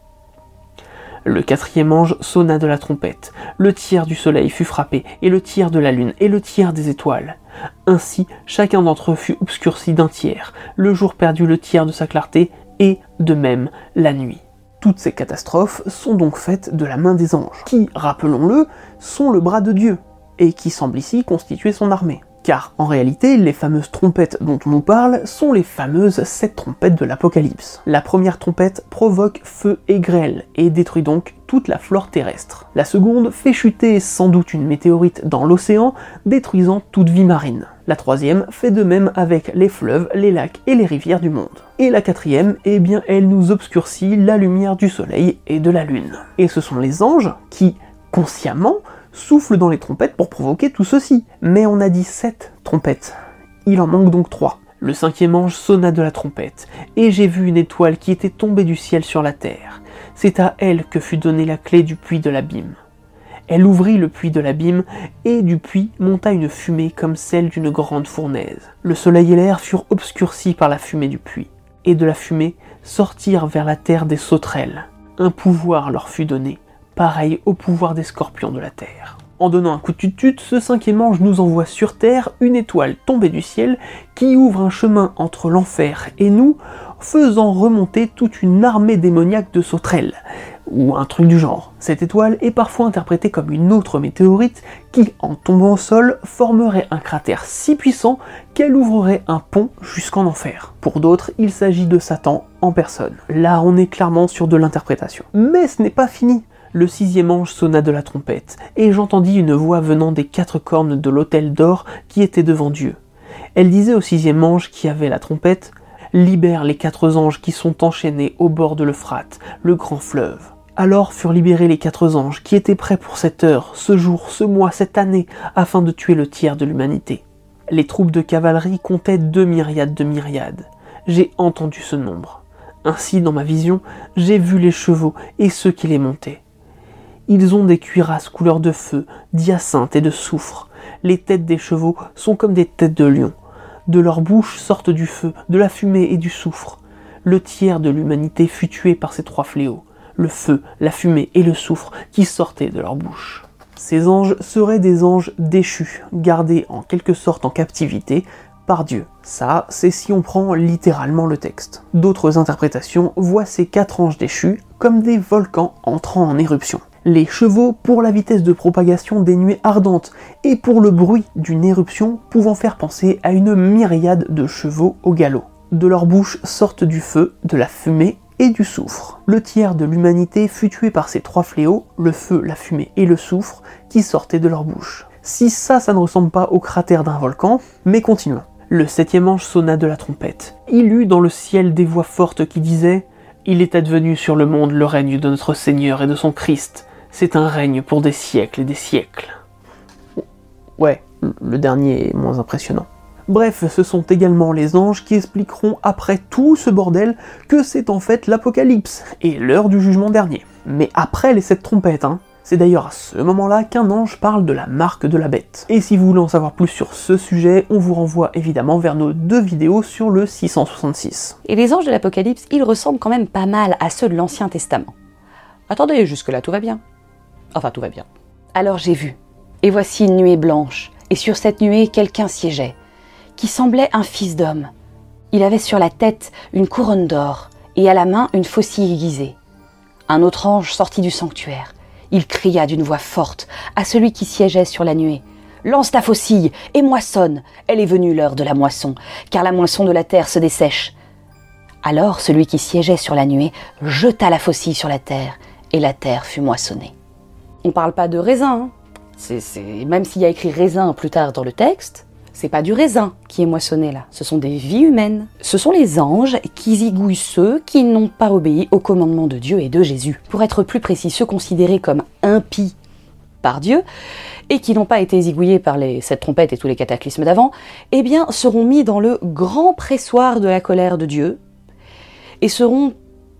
Le quatrième ange sonna de la trompette. Le tiers du soleil fut frappé, et le tiers de la lune, et le tiers des étoiles. Ainsi, chacun d'entre eux fut obscurci d'un tiers. Le jour perdit le tiers de sa clarté, et, de même, la nuit. Toutes ces catastrophes sont donc faites de la main des anges, qui, rappelons-le, sont le bras de Dieu, et qui semblent ici constituer son armée. Car, en réalité, les fameuses trompettes dont on nous parle sont les fameuses sept trompettes de l'Apocalypse. La première trompette provoque feu et grêle, et détruit donc toute la flore terrestre. La seconde fait chuter sans doute une météorite dans l'océan, détruisant toute vie marine. La troisième fait de même avec les fleuves, les lacs et les rivières du monde. Et la quatrième, eh bien, elle nous obscurcit la lumière du soleil et de la lune. Et ce sont les anges qui, consciemment, souffle dans les trompettes pour provoquer tout ceci. Mais on a dit sept trompettes. Il en manque donc trois. Le cinquième ange sonna de la trompette, et j'ai vu une étoile qui était tombée du ciel sur la terre. C'est à elle que fut donnée la clé du puits de l'abîme. Elle ouvrit le puits de l'abîme, et du puits monta une fumée comme celle d'une grande fournaise. Le soleil et l'air furent obscurcis par la fumée du puits, et de la fumée sortirent vers la terre des sauterelles. Un pouvoir leur fut donné, pareil au pouvoir des scorpions de la terre. En donnant un coup de tutut, ce cinquième ange nous envoie sur terre une étoile tombée du ciel qui ouvre un chemin entre l'enfer et nous, faisant remonter toute une armée démoniaque de sauterelles, ou un truc du genre. Cette étoile est parfois interprétée comme une autre météorite qui, en tombant au sol, formerait un cratère si puissant qu'elle ouvrerait un pont jusqu'en enfer. Pour d'autres, il s'agit de Satan en personne. Là, on est clairement sur de l'interprétation. Mais ce n'est pas fini. Le sixième ange sonna de la trompette, et j'entendis une voix venant des quatre cornes de l'autel d'or qui était devant Dieu. Elle disait au sixième ange qui avait la trompette, « Libère les quatre anges qui sont enchaînés au bord de l'Euphrate, le grand fleuve. » Alors furent libérés les quatre anges qui étaient prêts pour cette heure, ce jour, ce mois, cette année, afin de tuer le tiers de l'humanité. Les troupes de cavalerie comptaient deux myriades de myriades. J'ai entendu ce nombre. Ainsi, dans ma vision, j'ai vu les chevaux et ceux qui les montaient. Ils ont des cuirasses couleur de feu, d'hyacinthe et de soufre. Les têtes des chevaux sont comme des têtes de lion. De leur bouche sortent du feu, de la fumée et du soufre. Le tiers de l'humanité fut tué par ces trois fléaux, le feu, la fumée et le soufre qui sortaient de leur bouche. Ces anges seraient des anges déchus, gardés en quelque sorte en captivité par Dieu. Ça, c'est si on prend littéralement le texte. D'autres interprétations voient ces quatre anges déchus comme des volcans entrant en éruption. Les chevaux pour la vitesse de propagation des nuées ardentes et pour le bruit d'une éruption pouvant faire penser à une myriade de chevaux au galop. De leur bouche sortent du feu, de la fumée et du soufre. Le tiers de l'humanité fut tué par ces trois fléaux, le feu, la fumée et le soufre, qui sortaient de leur bouche. Si ça, ça ne ressemble pas au cratère d'un volcan, mais continuons. Le septième ange sonna de la trompette. Il eut dans le ciel des voix fortes qui disaient « Il est advenu sur le monde le règne de notre Seigneur et de son Christ. C'est un règne pour des siècles et des siècles. » Ouais, le dernier est moins impressionnant. Bref, ce sont également les anges qui expliqueront après tout ce bordel que c'est en fait l'Apocalypse et l'heure du jugement dernier. Mais après les sept trompettes, hein. C'est d'ailleurs à ce moment-là qu'un ange parle de la marque de la bête. Et si vous voulez en savoir plus sur ce sujet, on vous renvoie évidemment vers nos deux vidéos sur le six cent soixante-six. Et les anges de l'Apocalypse, ils ressemblent quand même pas mal à ceux de l'Ancien Testament. Attendez, jusque-là tout va bien. Enfin, tout va bien. Alors j'ai vu, et voici une nuée blanche, et sur cette nuée quelqu'un siégeait, qui semblait un fils d'homme. Il avait sur la tête une couronne d'or, et à la main une faucille aiguisée. Un autre ange sortit du sanctuaire. Il cria d'une voix forte à celui qui siégeait sur la nuée. « Lance ta faucille et moissonne, elle est venue l'heure de la moisson, car la moisson de la terre se dessèche. » Alors celui qui siégeait sur la nuée jeta la faucille sur la terre, et la terre fut moissonnée. On parle pas de raisin, hein. C'est, c'est... Même s'il y a écrit raisin plus tard dans le texte, C'est pas du raisin qui est moissonné là, ce sont des vies humaines. Ce sont les anges qui zigouillent ceux qui n'ont pas obéi aux commandements de Dieu et de Jésus. Pour être plus précis, ceux considérés comme impies par Dieu et qui n'ont pas été zigouillés par les sept trompettes et tous les cataclysmes d'avant, eh bien seront mis dans le grand pressoir de la colère de Dieu et seront...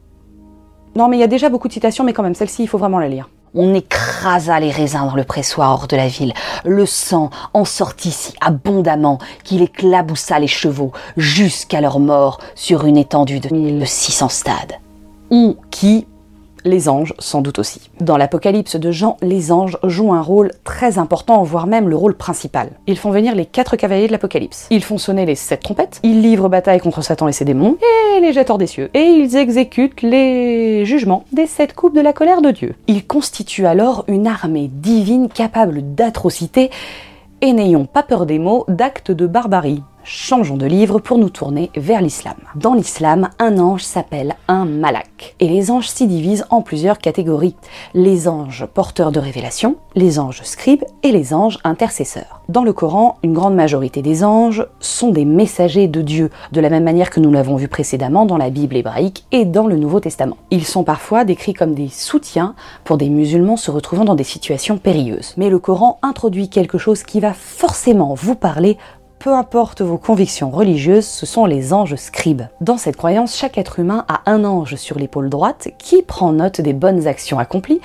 Non mais il y a déjà beaucoup de citations, mais quand même, celle-ci, il faut vraiment la lire. On écrasa les raisins dans le pressoir hors de la ville. Le sang en sortit si abondamment qu'il éclaboussa les chevaux jusqu'à leur mort sur une étendue de mille six cents stades. On qui... Les anges, sans doute aussi. Dans l'Apocalypse de Jean, les anges jouent un rôle très important, voire même le rôle principal. Ils font venir les quatre cavaliers de l'Apocalypse. Ils font sonner les sept trompettes, ils livrent bataille contre Satan et ses démons, et les jettent hors des cieux. Et ils exécutent les jugements des sept coupes de la colère de Dieu. Ils constituent alors une armée divine capable d'atrocités, et n'ayons pas peur des mots, d'actes de barbarie. Changeons de livre pour nous tourner vers l'islam. Dans l'islam, un ange s'appelle un malak. Et les anges s'y divisent en plusieurs catégories. Les anges porteurs de révélation, les anges scribes et les anges intercesseurs. Dans le Coran, une grande majorité des anges sont des messagers de Dieu, de la même manière que nous l'avons vu précédemment dans la Bible hébraïque et dans le Nouveau Testament. Ils sont parfois décrits comme des soutiens pour des musulmans se retrouvant dans des situations périlleuses. Mais le Coran introduit quelque chose qui va forcément vous parler. Peu importe vos convictions religieuses, ce sont les anges scribes. Dans cette croyance, chaque être humain a un ange sur l'épaule droite qui prend note des bonnes actions accomplies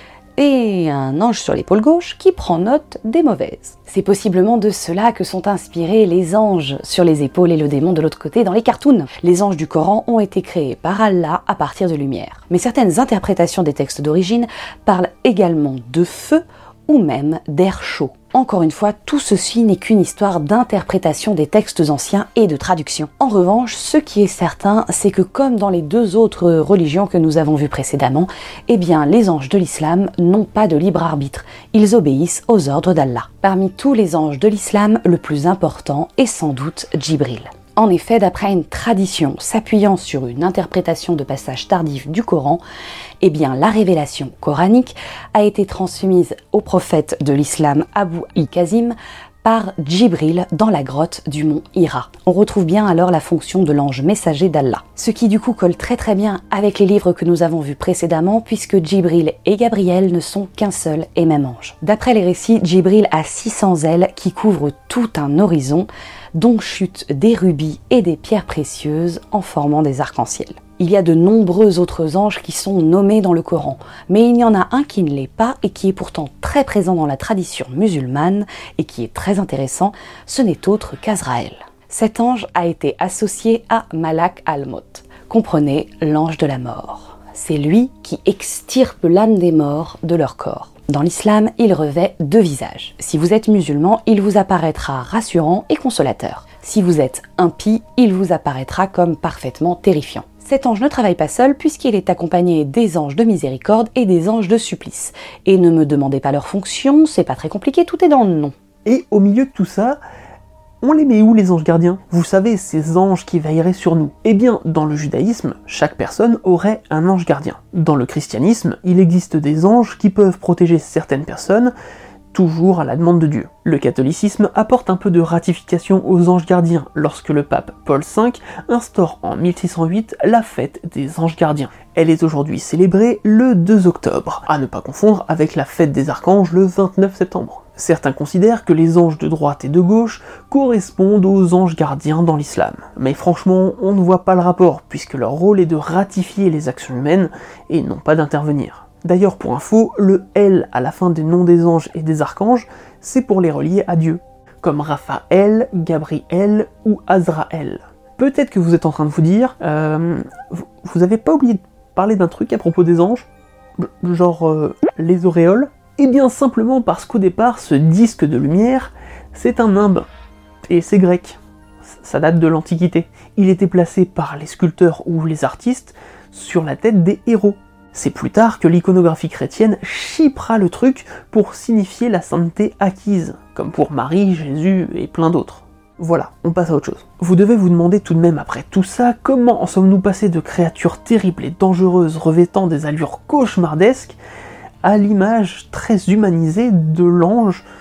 et un ange sur l'épaule gauche qui prend note des mauvaises. C'est possiblement de cela que sont inspirés les anges sur les épaules et le démon de l'autre côté dans les cartoons. Les anges du Coran ont été créés par Allah à partir de lumière. Mais certaines interprétations des textes d'origine parlent également de feu ou même d'air chaud. Encore une fois, tout ceci n'est qu'une histoire d'interprétation des textes anciens et de traduction. En revanche, ce qui est certain, c'est que comme dans les deux autres religions que nous avons vues précédemment, eh bien, les anges de l'islam n'ont pas de libre arbitre. Ils obéissent aux ordres d'Allah. Parmi tous les anges de l'islam, le plus important est sans doute Djibril. En effet, d'après une tradition s'appuyant sur une interprétation de passages tardifs du Coran, eh bien la révélation coranique a été transmise au prophète de l'islam Abu al-Qasim par Djibril dans la grotte du mont Hira. On retrouve bien alors la fonction de l'ange messager d'Allah. Ce qui du coup colle très très bien avec les livres que nous avons vus précédemment puisque Djibril et Gabriel ne sont qu'un seul et même ange. D'après les récits, Djibril a six cents ailes qui couvrent tout un horizon dont chutent des rubis et des pierres précieuses en formant des arcs-en-ciel. Il y a de nombreux autres anges qui sont nommés dans le Coran, mais il y en a un qui ne l'est pas et qui est pourtant très présent dans la tradition musulmane et qui est très intéressant, ce n'est autre qu'Azraël. Cet ange a été associé à Malak al-Maut, comprenez l'ange de la mort. C'est lui qui extirpe l'âme des morts de leur corps. Dans l'islam, il revêt deux visages. Si vous êtes musulman, il vous apparaîtra rassurant et consolateur. Si vous êtes impie, il vous apparaîtra comme parfaitement terrifiant. Cet ange ne travaille pas seul puisqu'il est accompagné des anges de miséricorde et des anges de supplice. Et ne me demandez pas leur fonction, c'est pas très compliqué, tout est dans le nom. Et au milieu de tout ça, on les met où les anges gardiens? Vous savez, ces anges qui veilleraient sur nous. Eh bien, dans le judaïsme, chaque personne aurait un ange gardien. Dans le christianisme, il existe des anges qui peuvent protéger certaines personnes, toujours à la demande de Dieu. Le catholicisme apporte un peu de ratification aux anges gardiens lorsque le pape Paul cinq instaure en mille six cent huit la fête des anges gardiens. Elle est aujourd'hui célébrée le deux octobre, à ne pas confondre avec la fête des archanges le vingt-neuf septembre. Certains considèrent que les anges de droite et de gauche correspondent aux anges gardiens dans l'islam. Mais franchement, on ne voit pas le rapport, puisque leur rôle est de ratifier les actions humaines et non pas d'intervenir. D'ailleurs, pour info, le « L » à la fin des noms des anges et des archanges, c'est pour les relier à Dieu, comme Raphaël, Gabriel ou Azraël. Peut-être que vous êtes en train de vous dire, euh, vous avez pas oublié de parler d'un truc à propos des anges? Genre euh, les auréoles? Eh bien simplement parce qu'au départ, ce disque de lumière, c'est un nimbe, et c'est grec. Ça date de l'Antiquité. Il était placé par les sculpteurs ou les artistes sur la tête des héros. C'est plus tard que l'iconographie chrétienne chippera le truc pour signifier la sainteté acquise, comme pour Marie, Jésus et plein d'autres. Voilà, on passe à autre chose. Vous devez vous demander tout de même après tout ça, comment en sommes-nous passés de créatures terribles et dangereuses revêtant des allures cauchemardesques à l'image très humanisée de l'ange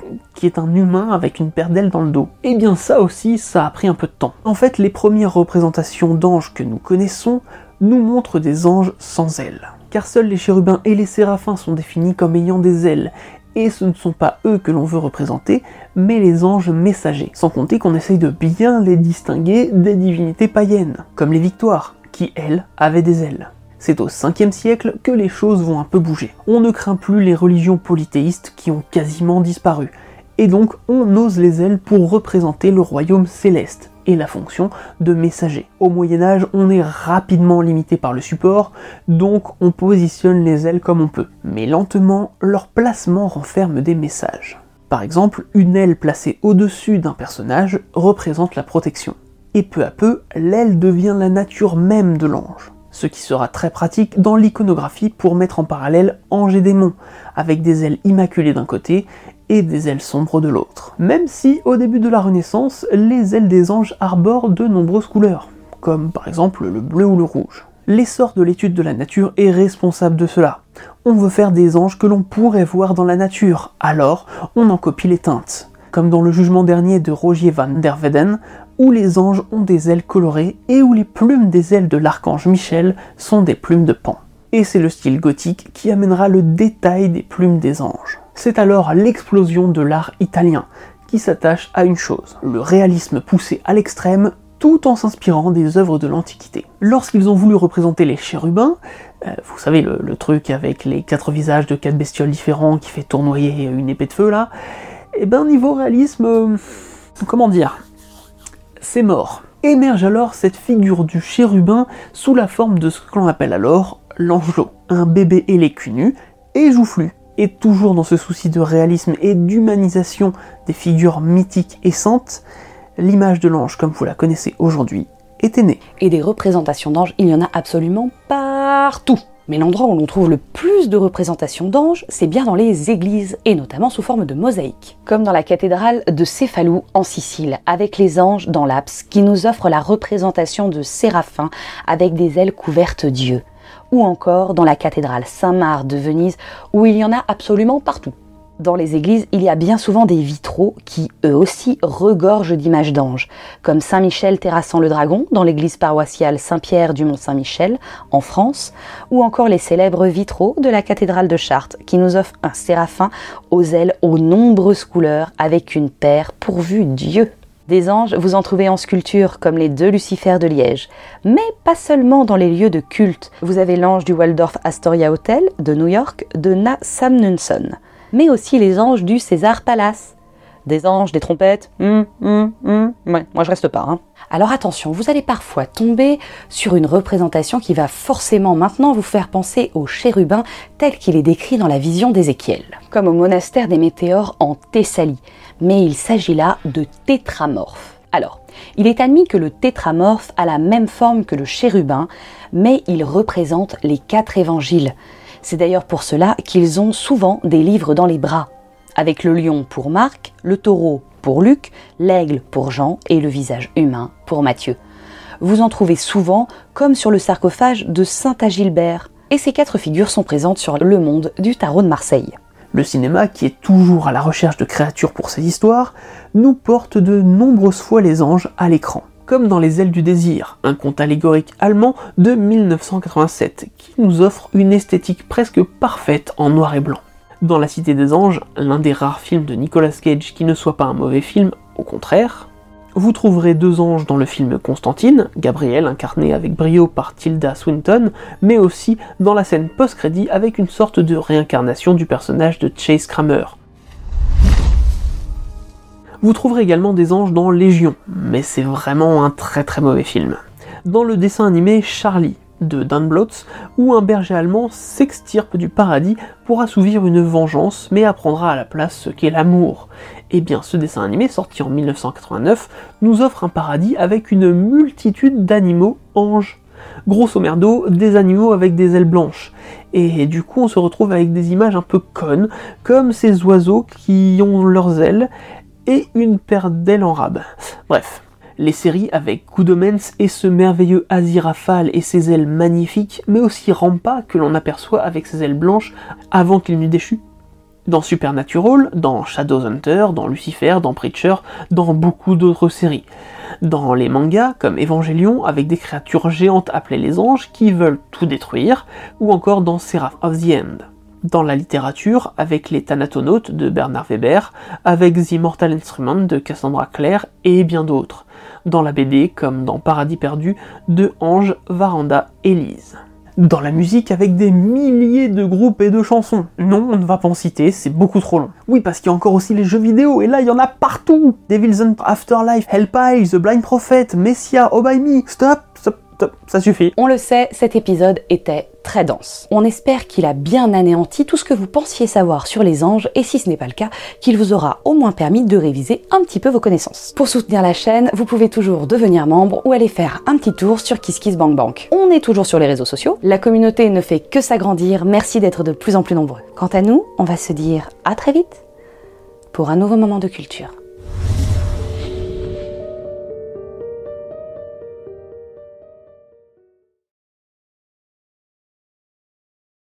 qui est un humain avec une paire d'ailes dans le dos. Et bien ça aussi, ça a pris un peu de temps. En fait, les premières représentations d'anges que nous connaissons nous montrent des anges sans ailes. Car seuls les chérubins et les séraphins sont définis comme ayant des ailes, et ce ne sont pas eux que l'on veut représenter, mais les anges messagers. Sans compter qu'on essaye de bien les distinguer des divinités païennes, comme les Victoires, qui elles avaient des ailes. C'est au cinquième siècle que les choses vont un peu bouger. On ne craint plus les religions polythéistes qui ont quasiment disparu, et donc on ose les ailes pour représenter le royaume céleste et la fonction de messager. Au Moyen-Âge, on est rapidement limité par le support, donc on positionne les ailes comme on peut. Mais lentement, leur placement renferme des messages. Par exemple, une aile placée au-dessus d'un personnage représente la protection. Et peu à peu, l'aile devient la nature même de l'ange. Ce qui sera très pratique dans l'iconographie pour mettre en parallèle ange et démon, avec des ailes immaculées d'un côté et des ailes sombres de l'autre. Même si, au début de la Renaissance, les ailes des anges arborent de nombreuses couleurs, comme par exemple le bleu ou le rouge. L'essor de l'étude de la nature est responsable de cela. On veut faire des anges que l'on pourrait voir dans la nature, alors on en copie les teintes. Comme dans le jugement dernier de Rogier van der Weyden, où les anges ont des ailes colorées et où les plumes des ailes de l'archange Michel sont des plumes de Pan. Et c'est le style gothique qui amènera le détail des plumes des anges. C'est alors l'explosion de l'art italien, qui s'attache à une chose, le réalisme poussé à l'extrême, tout en s'inspirant des œuvres de l'Antiquité. Lorsqu'ils ont voulu représenter les chérubins, euh, vous savez le, le truc avec les quatre visages de quatre bestioles différents qui fait tournoyer une épée de feu là, et ben niveau réalisme, euh, comment dire, c'est mort. Émerge alors cette figure du chérubin sous la forme de ce que l'on appelle alors l'angelot, un bébé ailé cul nu et joufflu. Et toujours dans ce souci de réalisme et d'humanisation des figures mythiques et saintes, l'image de l'ange, comme vous la connaissez aujourd'hui, était née. Et des représentations d'anges, il y en a absolument partout. Mais l'endroit où l'on trouve le plus de représentations d'anges, c'est bien dans les églises, et notamment sous forme de mosaïques. Comme dans la cathédrale de Céphalou en Sicile, avec les anges dans l'apse, qui nous offre la représentation de séraphins avec des ailes couvertes d'yeux. Ou encore dans la cathédrale Saint-Marc de Venise, où il y en a absolument partout. Dans les églises, il y a bien souvent des vitraux qui, eux aussi, regorgent d'images d'anges, comme Saint-Michel terrassant le dragon dans l'église paroissiale Saint-Pierre du Mont-Saint-Michel, en France, ou encore les célèbres vitraux de la cathédrale de Chartres, qui nous offrent un séraphin aux ailes aux nombreuses couleurs, avec une paire pourvue d'yeux. Des anges, vous en trouvez en sculpture, comme les deux Lucifères de Liège. Mais pas seulement dans les lieux de culte. Vous avez l'ange du Waldorf Astoria Hotel de New York, de Na Samnunson. Mais aussi les anges du César Palace. Des anges, des trompettes, hum, hum, hum. Ouais, moi je reste pas. Hein. Alors attention, vous allez parfois tomber sur une représentation qui va forcément maintenant vous faire penser au chérubin tel qu'il est décrit dans la vision d'Ézéchiel. Comme au monastère des Météores en Thessalie. Mais il s'agit là de tétramorphes. Alors, il est admis que le tétramorphe a la même forme que le chérubin, mais il représente les quatre évangiles. C'est d'ailleurs pour cela qu'ils ont souvent des livres dans les bras, avec le lion pour Marc, le taureau pour Luc, l'aigle pour Jean et le visage humain pour Matthieu. Vous en trouvez souvent comme sur le sarcophage de Saint Agilbert, et ces quatre figures sont présentes sur le monde du tarot de Marseille. Le cinéma, qui est toujours à la recherche de créatures pour ses histoires, nous porte de nombreuses fois les anges à l'écran. Comme dans Les Ailes du Désir, un conte allégorique allemand de mille neuf cent quatre-vingt-sept, qui nous offre une esthétique presque parfaite en noir et blanc. Dans La Cité des Anges, l'un des rares films de Nicolas Cage qui ne soit pas un mauvais film, au contraire, vous trouverez deux anges dans le film Constantine, Gabriel incarné avec brio par Tilda Swinton, mais aussi dans la scène post-crédit avec une sorte de réincarnation du personnage de Chase Kramer. Vous trouverez également des anges dans Légion, mais c'est vraiment un très très mauvais film. Dans le dessin animé Charlie, de Dan Blotz, où un berger allemand s'extirpe du paradis pour assouvir une vengeance, mais apprendra à la place ce qu'est l'amour. Et bien ce dessin animé, sorti en mille neuf cent quatre-vingt-neuf, nous offre un paradis avec une multitude d'animaux anges. Grosso merdo, des animaux avec des ailes blanches. Et du coup on se retrouve avec des images un peu connes, comme ces oiseaux qui ont leurs ailes, et une paire d'ailes en rab. Bref. Les séries avec Good Omens et ce merveilleux Aziraphale et ses ailes magnifiques, mais aussi Rampa que l'on aperçoit avec ses ailes blanches avant qu'il n'eût déchu. Dans Supernatural, dans Shadowhunter, dans Lucifer, dans Preacher, dans beaucoup d'autres séries. Dans les mangas, comme Evangelion, avec des créatures géantes appelées les anges qui veulent tout détruire, ou encore dans Seraph of the End. Dans la littérature, avec les Thanatonautes de Bernard Weber, avec The Immortal Instrument de Cassandra Clare et bien d'autres. Dans la B D, comme dans Paradis perdu de Ange, Varanda et Lise. Dans la musique, avec des milliers de groupes et de chansons. Non, on ne va pas en citer, c'est beaucoup trop long. Oui, parce qu'il y a encore aussi les jeux vidéo, et là, il y en a partout. Devil's Afterlife, Hellpie, The Blind Prophet, Messia, Oh By Me, stop, stop, stop, ça suffit. On le sait, cet épisode était très dense. On espère qu'il a bien anéanti tout ce que vous pensiez savoir sur les anges, et si ce n'est pas le cas, qu'il vous aura au moins permis de réviser un petit peu vos connaissances. Pour soutenir la chaîne, vous pouvez toujours devenir membre ou aller faire un petit tour sur KissKissBankBank. On est toujours sur les réseaux sociaux, la communauté ne fait que s'agrandir, merci d'être de plus en plus nombreux. Quant à nous, on va se dire à très vite pour un nouveau moment de culture.